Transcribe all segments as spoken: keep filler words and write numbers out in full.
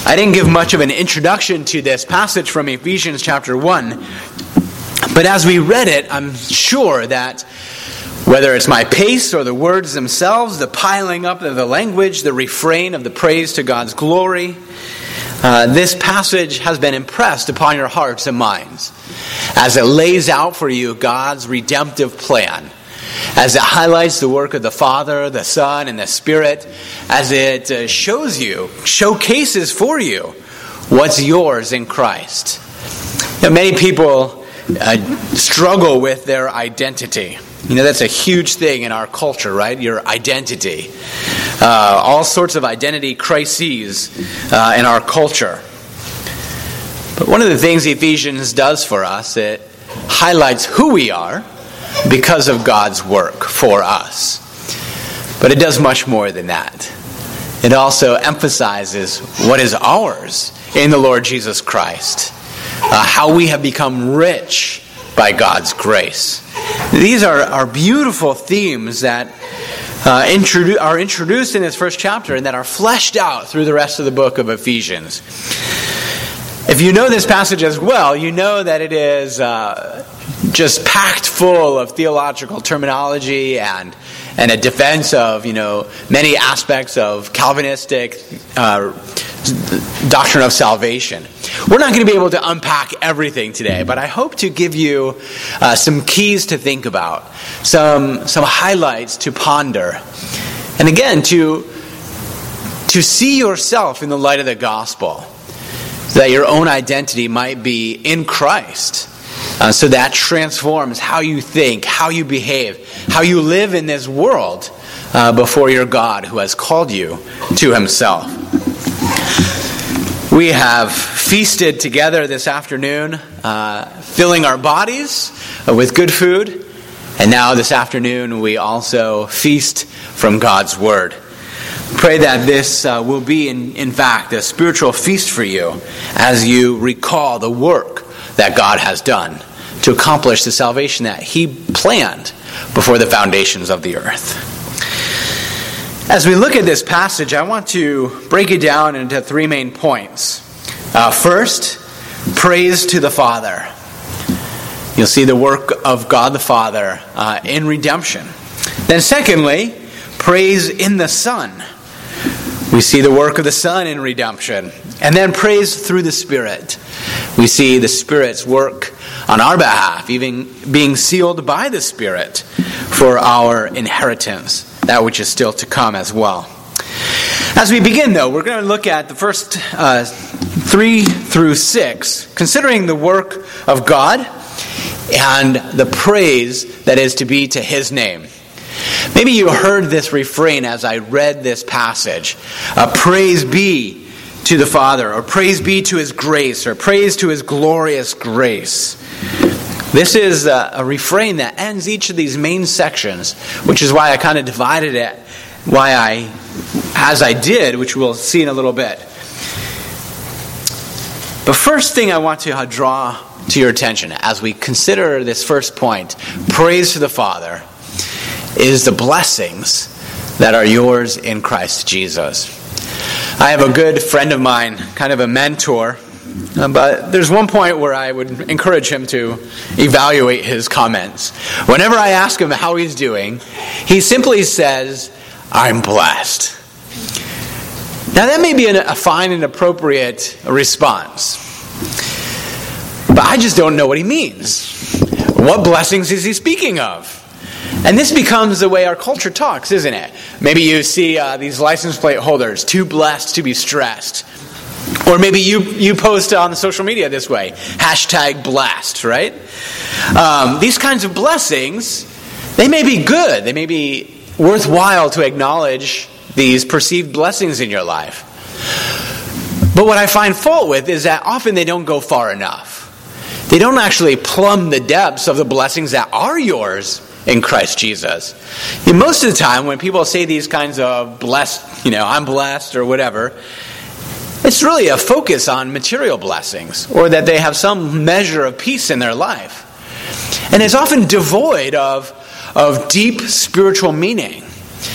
I didn't give much of an introduction to this passage from Ephesians chapter one, but as we read it, I'm sure that whether it's my pace or the words themselves, the piling up of the language, the refrain of the praise to God's glory, uh, this passage has been impressed upon your hearts and minds as it lays out for you God's redemptive plan, as it highlights the work of the Father, the Son, and the Spirit, as it uh, shows you, showcases for you what's yours in Christ. Now, many people uh, struggle with their identity. You know, that's a huge thing in our culture, right? Your identity. Uh, all sorts of identity crises uh, in our culture. But one of the things Ephesians does for us, it highlights who we are because of God's work for us. But it does much more than that. It also emphasizes what is ours in the Lord Jesus Christ. Uh, how we have become rich by God's grace. These are, are beautiful themes that uh, introdu- are introduced in this first chapter and that are fleshed out through the rest of the book of Ephesians. If you know this passage as well, you know that it is uh, just packed full of theological terminology and and a defense of, you know, many aspects of Calvinistic uh, doctrine of salvation. We're not going to be able to unpack everything today, but I hope to give you uh, some keys to think about, some some highlights to ponder, and again to to see yourself in the light of the gospel, so that your own identity might be in Christ. Uh, so that transforms how you think, how you behave, how you live in this world uh, before your God who has called you to himself. We have feasted together this afternoon, uh, filling our bodies with good food. And now this afternoon we also feast from God's Word. Pray that this uh, will be, in, in fact, a spiritual feast for you as you recall the work that God has done to accomplish the salvation that he planned before the foundations of the earth. As we look at this passage, I want to break it down into three main points. Uh, first, praise to the Father. You'll see the work of God the Father uh, in redemption. Then secondly, praise in the Son. We see the work of the Son in redemption. And then praise through the Spirit. We see the Spirit's work on our behalf, even being sealed by the Spirit for our inheritance, that which is still to come as well. As we begin, though, we're going to look at the first uh, three through six, considering the work of God and the praise that is to be to his name. Maybe you heard this refrain as I read this passage. Uh, praise be to the Father, or praise be to his grace, or praise to his glorious grace. This is a, a refrain that ends each of these main sections, which is why I kind of divided it, why I, as I did, which we'll see in a little bit. The first thing I want to draw to your attention as we consider this first point, praise to the Father, is the blessings that are yours in Christ Jesus. I have a good friend of mine, kind of a mentor, uh, but there's one point where I would encourage him to evaluate his comments. Whenever I ask him how he's doing, he simply says, "I'm blessed." Now that may be an, a fine and appropriate response, but I just don't know what he means. What blessings is he speaking of? And this becomes the way our culture talks, isn't it? Maybe you see uh, these license plate holders, too blessed to be stressed. Or maybe you, you post on social media this way, hashtag blessed, right? Um, these kinds of blessings, they may be good. They may be worthwhile to acknowledge these perceived blessings in your life. But what I find fault with is that often they don't go far enough. They don't actually plumb the depths of the blessings that are yours in Christ Jesus. And most of the time when people say these kinds of blessed, you know, I'm blessed or whatever, it's really a focus on material blessings, or that they have some measure of peace in their life. And it's often devoid of, of deep spiritual meaning.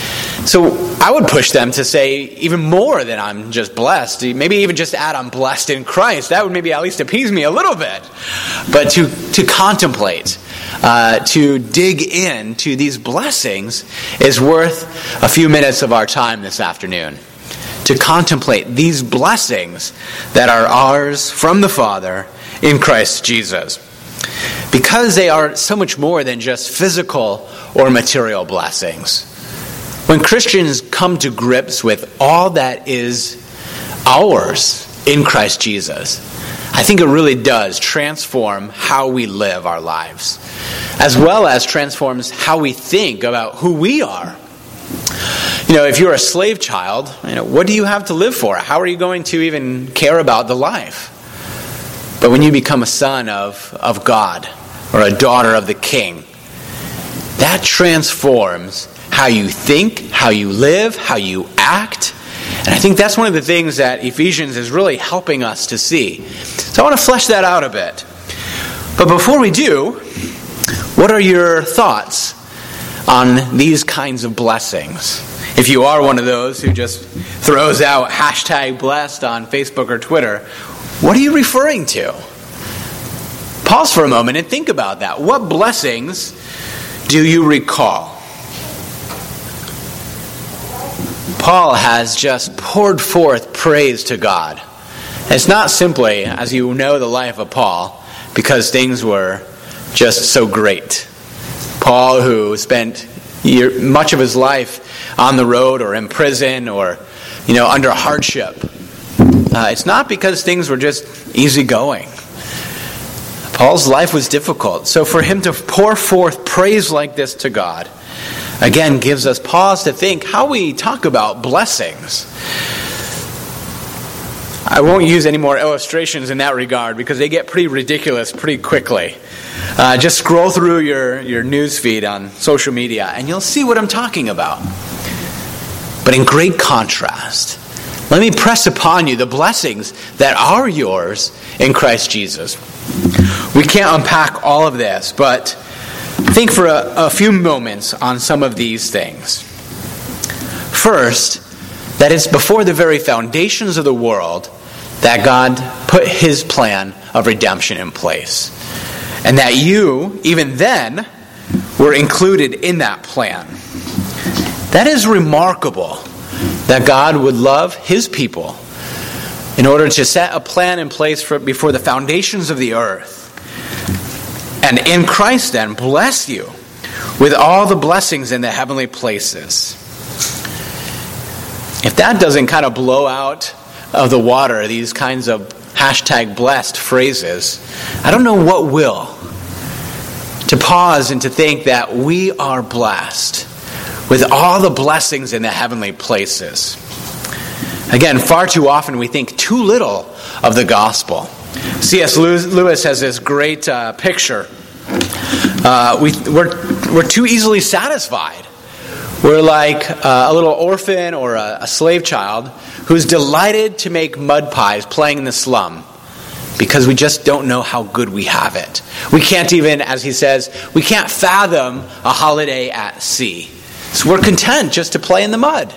So I would push them to say even more than I'm just blessed. Maybe even just add I'm blessed in Christ. That would maybe at least appease me a little bit. But to, to contemplate, uh, to dig into these blessings is worth a few minutes of our time this afternoon. To contemplate these blessings that are ours from the Father in Christ Jesus. Because they are so much more than just physical or material blessings. When Christians come to grips with all that is ours in Christ Jesus, I think it really does transform how we live our lives, as well as transforms how we think about who we are. You know, if you're a slave child, you know, what do you have to live for? How are you going to even care about the life? But when you become a son of, of God or a daughter of the King, that transforms how you think, how you live, how you act. And I think that's one of the things that Ephesians is really helping us to see. So I want to flesh that out a bit. But before we do, what are your thoughts on these kinds of blessings? If you are one of those who just throws out hashtag blessed on Facebook or Twitter, what are you referring to? Pause for a moment and think about that. What blessings do you recall? Paul has just poured forth praise to God. It's not simply, as you know the life of Paul, because things were just so great. Paul, who spent year, much of his life on the road or in prison or, you know, under hardship. Uh, it's not because things were just easygoing. Paul's life was difficult. So for him to pour forth praise like this to God, again, gives us pause to think how we talk about blessings. I won't use any more illustrations in that regard because they get pretty ridiculous pretty quickly. Uh, just scroll through your, your news feed on social media and you'll see what I'm talking about. But in great contrast, let me press upon you the blessings that are yours in Christ Jesus. We can't unpack all of this, but think for a, a few moments on some of these things. First, that it's before the very foundations of the world that God put his plan of redemption in place. And that you, even then, were included in that plan. That is remarkable, that God would love his people in order to set a plan in place for before the foundations of the earth. And in Christ then, bless you with all the blessings in the heavenly places. If that doesn't kind of blow out of the water these kinds of hashtag blessed phrases, I don't know what will. To pause and to think that we are blessed with all the blessings in the heavenly places. Again, far too often we think too little of the gospel. C S Lewis has this great uh, picture. Uh, we, we're, we're too easily satisfied. We're like uh, a little orphan or a, a slave child who's delighted to make mud pies playing in the slum because we just don't know how good we have it. We can't even, as he says, we can't fathom a holiday at sea. So we're content just to play in the mud.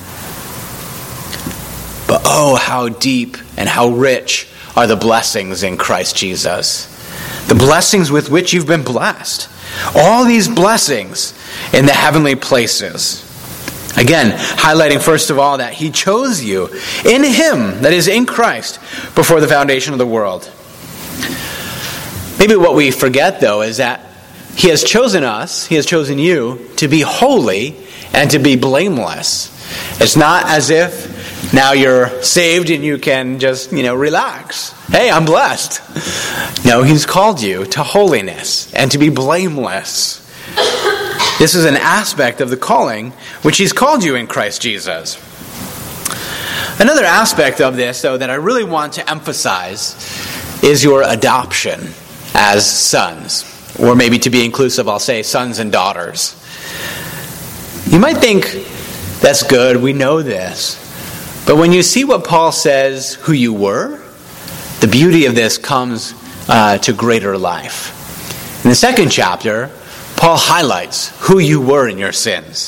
But oh, how deep and how rich are the blessings in Christ Jesus. The blessings with which you've been blessed. All these blessings in the heavenly places. Again, highlighting first of all that he chose you in him, that is in Christ, before the foundation of the world. Maybe what we forget, though, is that he has chosen us, he has chosen you, to be holy and to be blameless. It's not as if now you're saved and you can just, you know, relax. Hey, I'm blessed. No, he's called you to holiness and to be blameless. This is an aspect of the calling which he's called you in Christ Jesus. Another aspect of this, though, that I really want to emphasize is your adoption as sons. Or maybe to be inclusive, I'll say sons and daughters. You might think, that's good, we know this. But when you see what Paul says who you were, the beauty of this comes uh, to greater life. In the second chapter, Paul highlights who you were in your sins.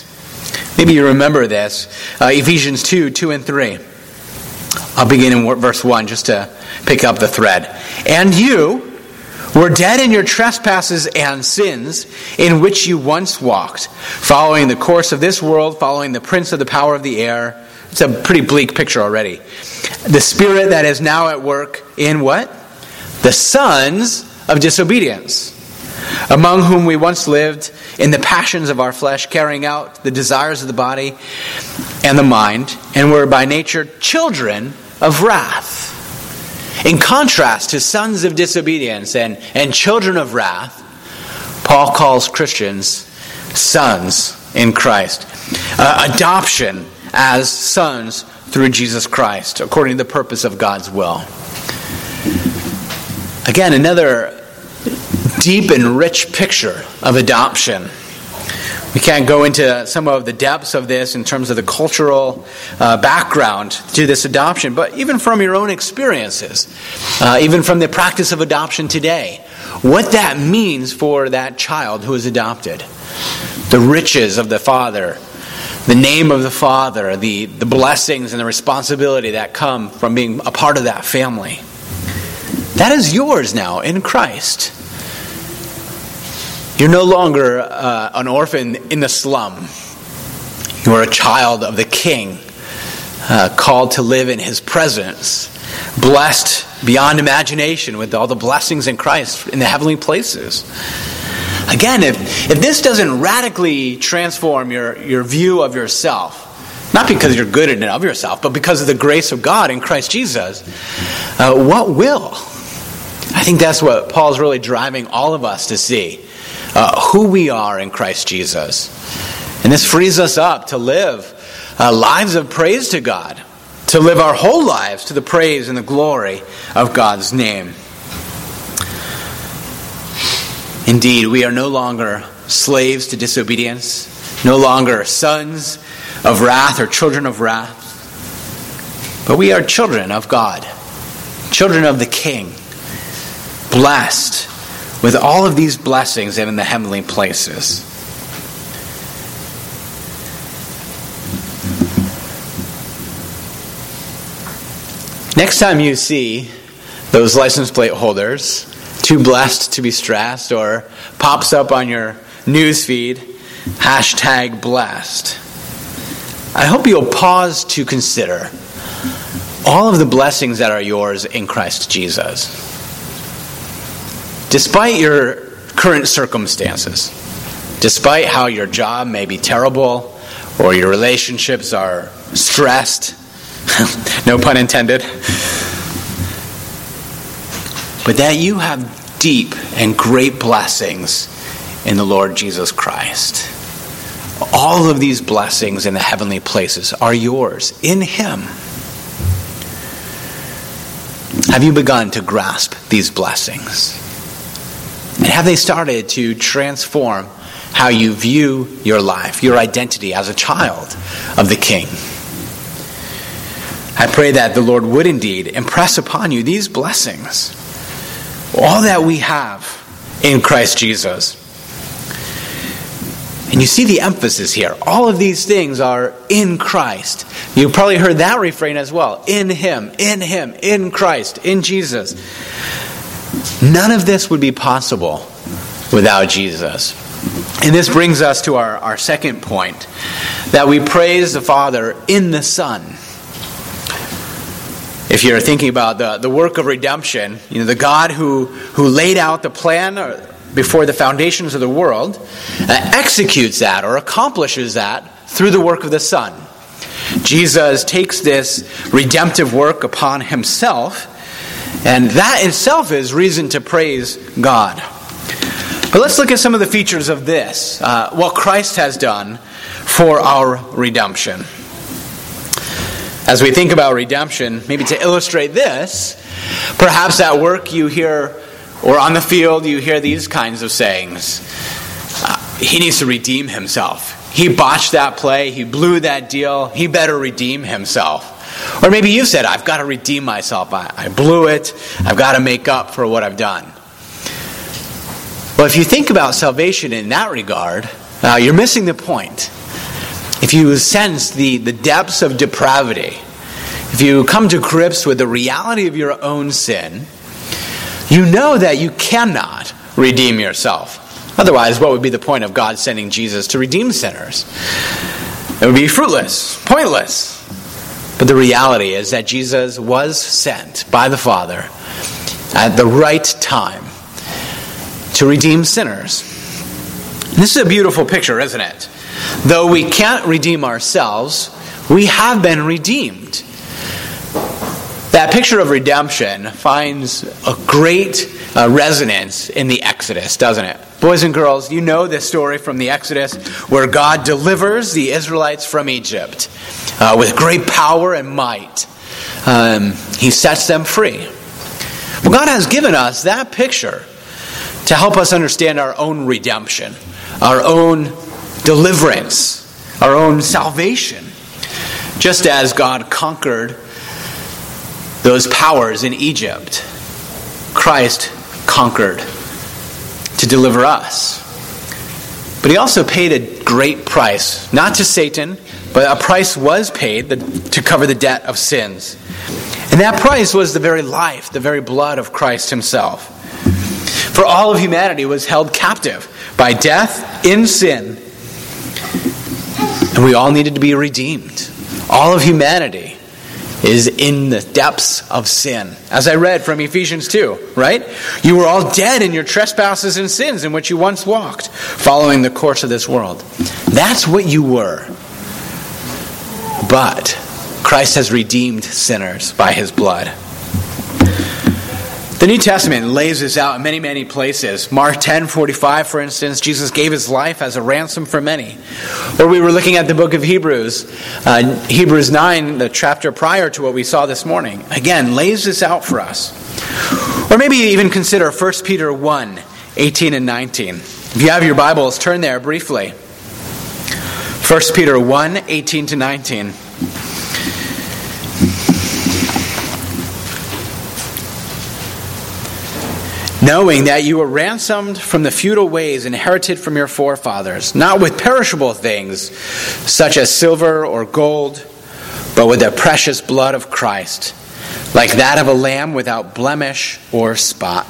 Maybe you remember this. Uh, Ephesians two, two and three. I'll begin in verse one just to pick up the thread. And you were dead in your trespasses and sins, in which you once walked, following the course of this world, following the prince of the power of the air. It's a pretty bleak picture already. The spirit that is now at work in what? The sons of disobedience, among whom we once lived in the passions of our flesh, carrying out the desires of the body and the mind, and were by nature children of wrath. In contrast to sons of disobedience and, and children of wrath, Paul calls Christians sons in Christ. Uh, adoption as sons through Jesus Christ, according to the purpose of God's will. Again, another deep and rich picture of adoption. We can't go into some of the depths of this in terms of the cultural uh, background to this adoption, but even from your own experiences, uh, even from the practice of adoption today, what that means for that child who is adopted. The riches of the father, the name of the father, the, the blessings and the responsibility that come from being a part of that family. That is yours now in Christ. You're no longer uh, an orphan in the slum. You are a child of the King, uh, called to live in His presence, blessed beyond imagination with all the blessings in Christ in the heavenly places. Again, if, if this doesn't radically transform your, your view of yourself, not because you're good in and of yourself, but because of the grace of God in Christ Jesus, uh, what will? I think that's what Paul's really driving all of us to see. Uh, who we are in Christ Jesus. And this frees us up to live uh, lives of praise to God, to live our whole lives to the praise and the glory of God's name. Indeed, we are no longer slaves to disobedience, no longer sons of wrath or children of wrath, but we are children of God, children of the King, blessed with all of these blessings and in the heavenly places. Next time you see those license plate holders, too blessed to be stressed, or pops up on your news feed, hashtag blessed, I hope you'll pause to consider all of the blessings that are yours in Christ Jesus. Despite your current circumstances, despite how your job may be terrible or your relationships are stressed, no pun intended, but that you have deep and great blessings in the Lord Jesus Christ. All of these blessings in the heavenly places are yours in Him. Have you begun to grasp these blessings? And have they started to transform how you view your life, your identity as a child of the King? I pray that the Lord would indeed impress upon you these blessings, all that we have in Christ Jesus. And you see the emphasis here. All of these things are in Christ. You probably heard that refrain as well. In Him, in Him, in Christ, in Jesus. None of this would be possible without Jesus. And this brings us to our, our second point, that we praise the Father in the Son. If you're thinking about the, the work of redemption, you know, the God who, who laid out the plan before the foundations of the world, uh, executes that or accomplishes that through the work of the Son. Jesus takes this redemptive work upon Himself, and that itself is reason to praise God. But let's look at some of the features of this, uh, what Christ has done for our redemption. As we think about redemption, maybe to illustrate this, perhaps at work you hear, or on the field you hear these kinds of sayings. Uh, he needs to redeem himself. He botched that play, he blew that deal, he better redeem himself. Or maybe you said, I've got to redeem myself. I, I blew it. I've got to make up for what I've done. Well, if you think about salvation in that regard, uh, you're missing the point. if you sense the, the depths of depravity, if you come to grips with the reality of your own sin, you know that you cannot redeem yourself. Otherwise, what would be the point of God sending Jesus to redeem sinners? It would be fruitless, pointless. But the reality is that Jesus was sent by the Father at the right time to redeem sinners. And this is a beautiful picture, isn't it? Though we can't redeem ourselves, we have been redeemed. That picture of redemption finds a great uh, resonance in the Exodus, doesn't it? Boys and girls, you know this story from the Exodus where God delivers the Israelites from Egypt uh, with great power and might. Um, he sets them free. Well, God has given us that picture to help us understand our own redemption, our own deliverance, our own salvation. Just as God conquered those powers in Egypt, Christ conquered to deliver us. But he also paid a great price, not to Satan, but a price was paid to cover the debt of sins. And that price was the very life, the very blood of Christ himself. For all of humanity was held captive by death in sin. And we all needed to be redeemed. All of humanity is in the depths of sin. As I read from Ephesians two, right? You were all dead in your trespasses and sins in which you once walked, following the course of this world. That's what you were. But Christ has redeemed sinners by his blood. The New Testament lays this out in many, many places. Mark ten forty-five, for instance, Jesus gave his life as a ransom for many. Or we were looking at the book of Hebrews, uh, Hebrews nine, the chapter prior to what we saw this morning. Again, lays this out for us. Or maybe even consider First Peter one, eighteen and nineteen. If you have your Bibles, turn there briefly. First Peter one, eighteen to nineteen. Knowing that you were ransomed from the futile ways inherited from your forefathers, not with perishable things, such as silver or gold, but with the precious blood of Christ, like that of a lamb without blemish or spot.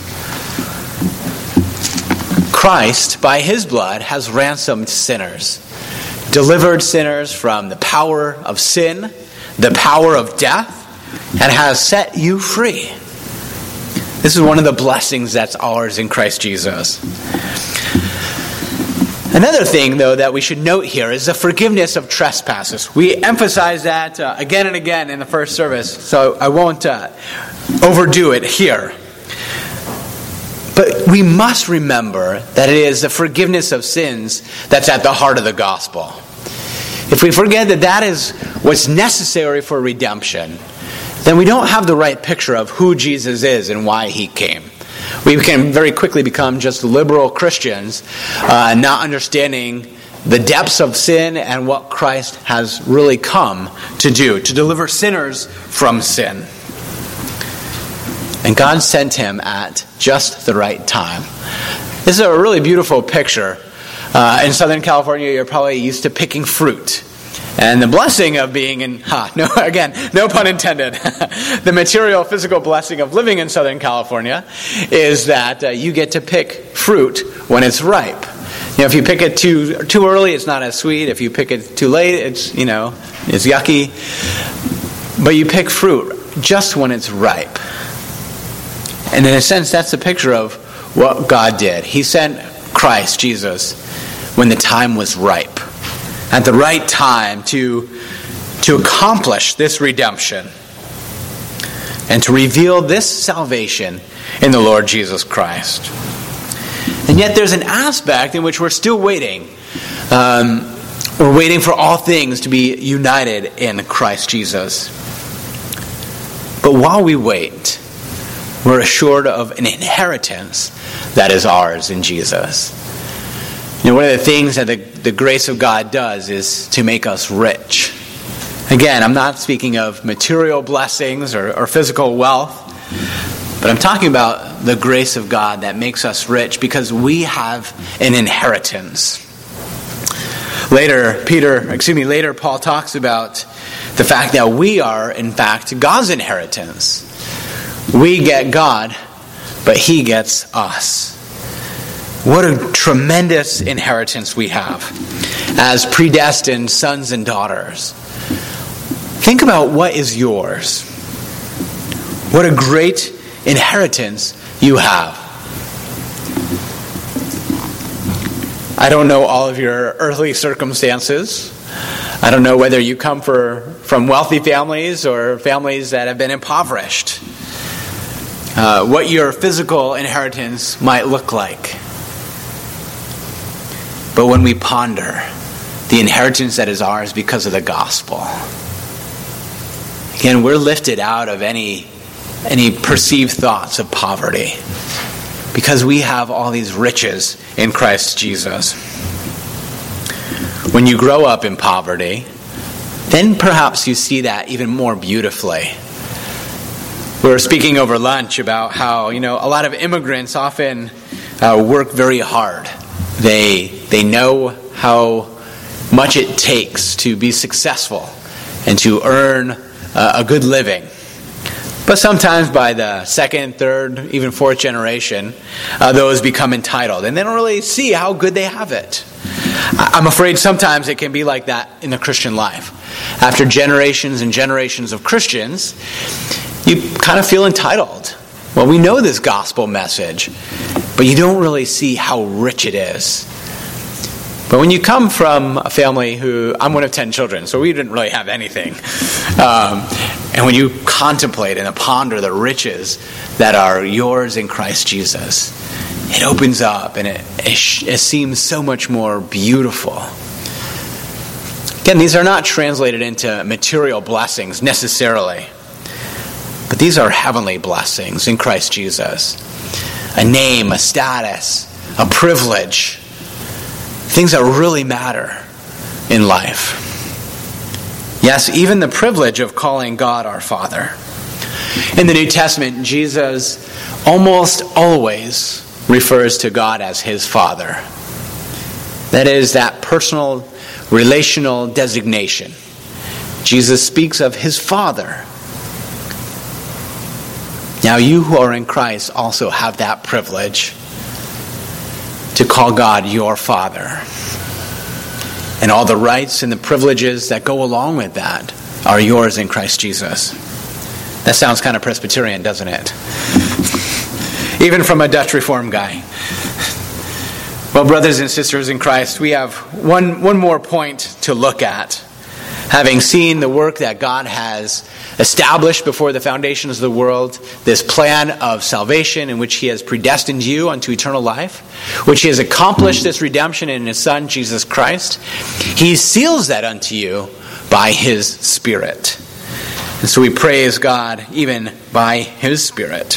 Christ, by his blood, has ransomed sinners, delivered sinners from the power of sin, the power of death, and has set you free. This is one of the blessings that's ours in Christ Jesus. Another thing, though, that we should note here is the forgiveness of trespasses. We emphasize that uh, again and again in the first service, so I won't uh, overdo it here. But we must remember that it is the forgiveness of sins that's at the heart of the gospel. If we forget that that is what's necessary for redemption, then we don't have the right picture of who Jesus is and why he came. We can very quickly become just liberal Christians, uh, not understanding the depths of sin and what Christ has really come to do, to deliver sinners from sin. And God sent him at just the right time. This is a really beautiful picture. Uh, in Southern California, you're probably used to picking fruit. And the blessing of being in, ha, no, again, no pun intended. The material, physical blessing of living in Southern California is that uh, you get to pick fruit when it's ripe. You know, if you pick it too too early, it's not as sweet. If you pick it too late, it's, you know, it's yucky. But you pick fruit just when it's ripe. And in a sense, that's a picture of what God did. He sent Christ, Jesus, when the time was ripe. At the right time to, to accomplish this redemption and to reveal this salvation in the Lord Jesus Christ. And yet there's an aspect in which we're still waiting. Um, we're waiting for all things to be united in Christ Jesus. But while we wait, we're assured of an inheritance that is ours in Jesus. You know, one of the things that the, the grace of God does is to make us rich. Again, I'm not speaking of material blessings or, or physical wealth, but I'm talking about the grace of God that makes us rich because we have an inheritance. Later, Peter, excuse me, later Paul talks about the fact that we are, in fact, God's inheritance. We get God, but He gets us. What a tremendous inheritance we have as predestined sons and daughters. Think about what is yours. What a great inheritance you have. I don't know all of your earthly circumstances. I don't know whether you come for, from wealthy families or families that have been impoverished. Uh, what your physical inheritance might look like. But when we ponder the inheritance that is ours because of the gospel, again, we're lifted out of any, any perceived thoughts of poverty because we have all these riches in Christ Jesus. When you grow up in poverty, then perhaps you see that even more beautifully. We were speaking over lunch about how, you know, a lot of immigrants often uh, work very hard. They they know how much it takes to be successful and to earn uh, a good living. But sometimes by the second, third, even fourth generation, uh, those become entitled. And they don't really see how good they have it. I'm afraid sometimes it can be like that in the Christian life. After generations and generations of Christians, you kind of feel entitled. Well, we know this gospel message, but you don't really see how rich it is. But when you come from a family who, I'm one of ten children, so we didn't really have anything. Um, and when you contemplate and ponder the riches that are yours in Christ Jesus, it opens up and it, it, it seems so much more beautiful. Again, these are not translated into material blessings necessarily, but these are heavenly blessings in Christ Jesus. A name, a status, a privilege. Things that really matter in life. Yes, even the privilege of calling God our Father. In the New Testament, Jesus almost always refers to God as His Father. That is that personal, relational designation. Jesus speaks of His Father. Now you who are in Christ also have that privilege to call God your Father. And all the rights and the privileges that go along with that are yours in Christ Jesus. That sounds kind of Presbyterian, doesn't it? Even from a Dutch Reformed guy. Well, brothers and sisters in Christ, we have one, one more point to look at. Having seen the work that God has established before the foundations of the world, this plan of salvation in which He has predestined you unto eternal life, which He has accomplished this redemption in His Son, Jesus Christ, He seals that unto you by His Spirit. And so we praise God even by His Spirit.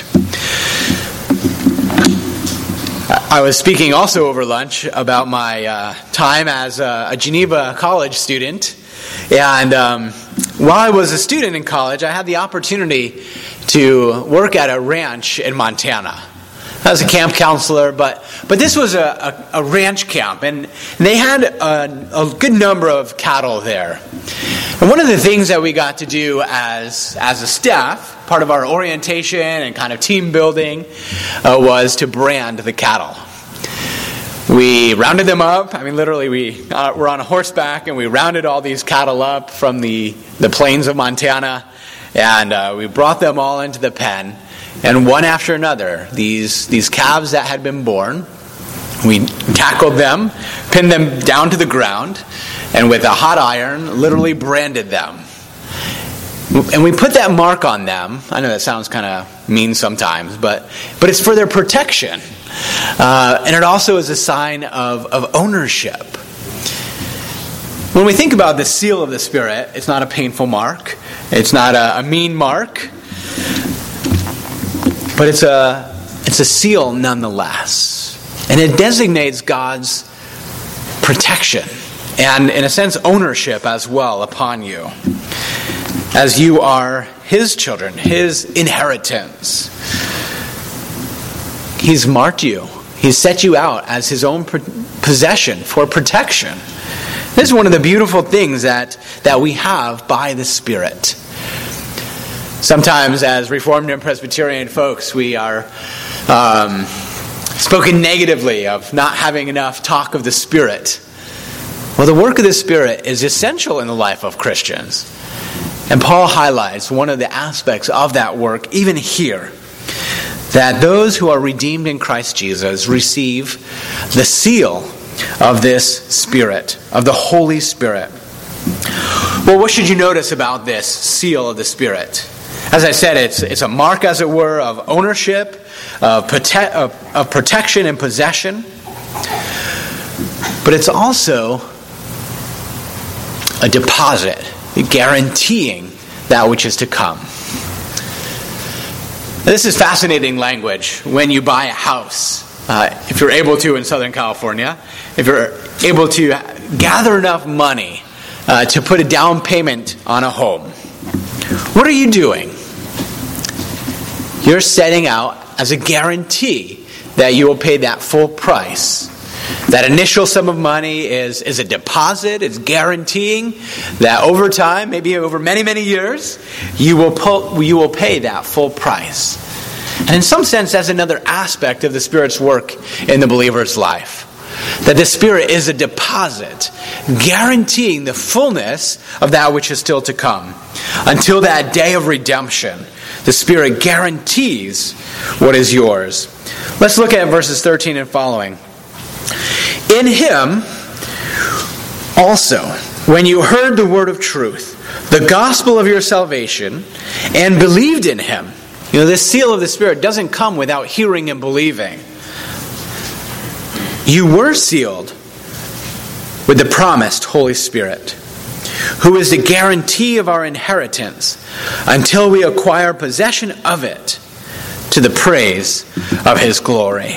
I was speaking also over lunch about my uh, time as a, a Geneva College student. And um, while I was a student in college, I had the opportunity to work at a ranch in Montana. I was a camp counselor, but but this was a, a, a ranch camp, and they had a, a good number of cattle there. And one of the things that we got to do as as a staff, part of our orientation and kind of team building, uh, was to brand the cattle. We rounded them up. I mean, literally, we uh, were on a horseback, and we rounded all these cattle up from the, the plains of Montana, and uh, we brought them all into the pen. And one after another, these these calves that had been born, we tackled them, pinned them down to the ground, and with a hot iron, literally branded them. And we put that mark on them. I know that sounds kind of mean sometimes, but but it's for their protection. Uh, and it also is a sign of, of ownership. When we think about the seal of the Spirit, it's not a painful mark. It's not a, a mean mark. But it's a it's a seal nonetheless. And it designates God's protection and, in a sense, ownership as well upon you. As you are His children, His inheritance. He's marked you. He's set you out as His own possession for protection. This is one of the beautiful things that, that we have by the Spirit. Sometimes as Reformed and Presbyterian folks, we are um, spoken negatively of not having enough talk of the Spirit. Well, the work of the Spirit is essential in the life of Christians. And Paul highlights one of the aspects of that work, even here, that those who are redeemed in Christ Jesus receive the seal of this Spirit, of the Holy Spirit. Well, what should you notice about this seal of the Spirit? As I said, it's it's a mark, as it were, of ownership, of, prote- of, of protection and possession. But it's also a deposit, guaranteeing that which is to come. This is fascinating language when you buy a house. Uh, if you're able to in Southern California, if you're able to gather enough money uh, to put a down payment on a home, what are you doing? You're setting out as a guarantee that you will pay that full price. That initial sum of money is, is a deposit. It's guaranteeing that over time, maybe over many, many years, you will pull, you will pay that full price. And in some sense, that's another aspect of the Spirit's work in the believer's life. That the Spirit is a deposit, guaranteeing the fullness of that which is still to come. Until that day of redemption, the Spirit guarantees what is yours. Let's look at verses thirteen and following. In Him also, when you heard the word of truth, the gospel of your salvation, and believed in Him. You know, this seal of the Spirit doesn't come without hearing and believing. You were sealed with the promised Holy Spirit, who is the guarantee of our inheritance until we acquire possession of it to the praise of His glory.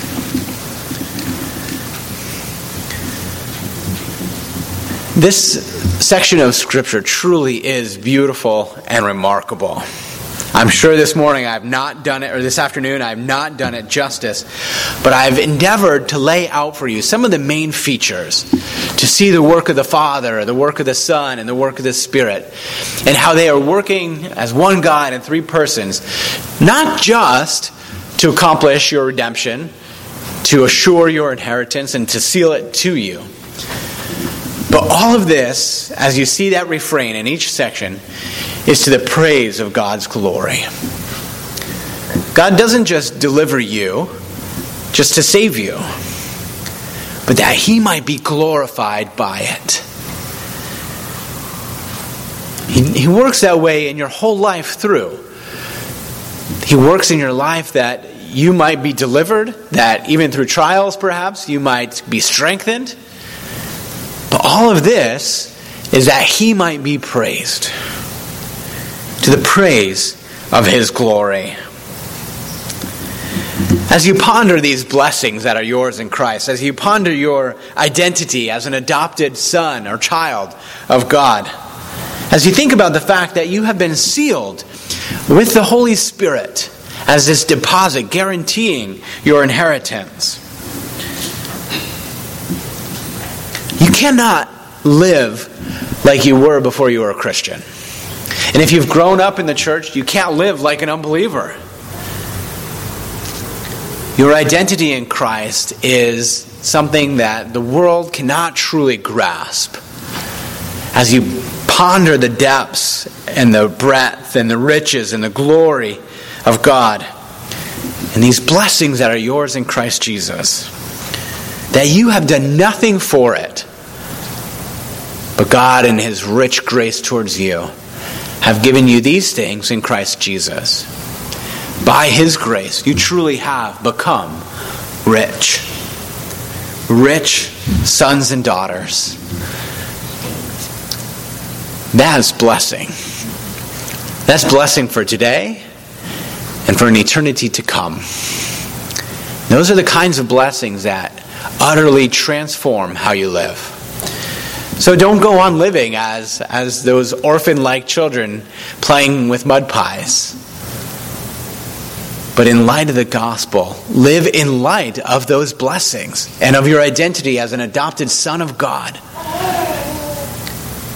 This section of Scripture truly is beautiful and remarkable. I'm sure this morning I have not done it, or this afternoon I have not done it justice, but I've endeavored to lay out for you some of the main features, to see the work of the Father, the work of the Son, and the work of the Spirit, and how they are working as one God in three persons, not just to accomplish your redemption, to assure your inheritance, and to seal it to you. But all of this, as you see that refrain in each section, is to the praise of God's glory. God doesn't just deliver you just to save you, but that He might be glorified by it. He, he works that way in your whole life through. He works in your life that you might be delivered, that even through trials perhaps, you might be strengthened. But all of this is that He might be praised, to the praise of His glory. As you ponder these blessings that are yours in Christ, as you ponder your identity as an adopted son or child of God, as you think about the fact that you have been sealed with the Holy Spirit as this deposit guaranteeing your inheritance, you cannot live like you were before you were a Christian. And if you've grown up in the church, you can't live like an unbeliever. Your identity in Christ is something that the world cannot truly grasp. As you ponder the depths and the breadth and the riches and the glory of God and these blessings that are yours in Christ Jesus, that you have done nothing for it, but God in His rich grace towards you have given you these things in Christ Jesus. By His grace, you truly have become rich. Rich sons and daughters. That is blessing. That's blessing for today and for an eternity to come. Those are the kinds of blessings that utterly transform how you live. So don't go on living as, as those orphan-like children playing with mud pies. But in light of the gospel, live in light of those blessings and of your identity as an adopted son of God.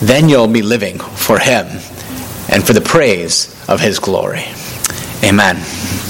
then you'll be living for Him and for the praise of His glory. Amen.